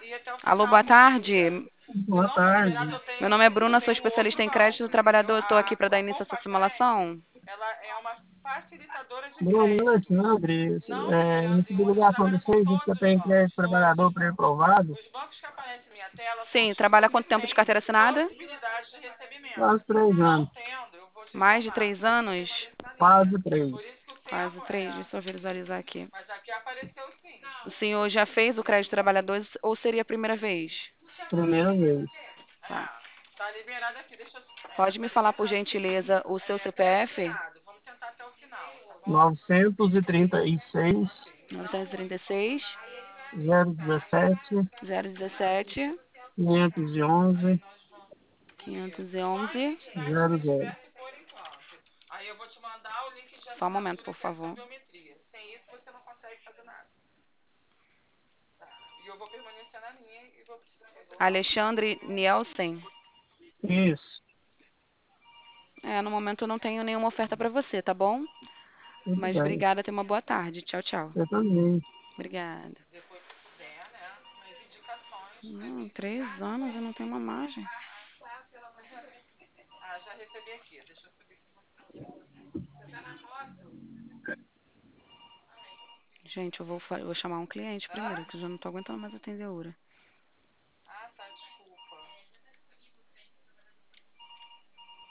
Alô, boa tarde. Boa tarde. Meu nome é Bruna, sou especialista em crédito do trabalhador. Estou aqui para dar início a essa simulação. Bruno, meu Alexandre, recebi ligação de vocês, disse que eu tenho crédito trabalhador pré-aprovado, Sim, trabalha há quanto tempo de carteira assinada? quase 3 anos, Mais de 3 anos? quase três. Quase três, deixa eu visualizar aqui. O senhor já fez o crédito trabalhador ou seria a primeira vez? Primeira vez. Tá. Pode me falar, por gentileza, o seu CPF? 936, 936 017, 017 511, 511. 00. Só um momento, por favor. Alexandre Nielsen. Isso, No momento eu não tenho nenhuma oferta para você, tá bom? tudo Mas bem. obrigada, tenha uma boa tarde. Tchau, tchau. Você também. Obrigada. 3 anos e não tem uma margem. Gente, eu vou chamar um cliente primeiro, que eu já não tô aguentando mais atender a Ura.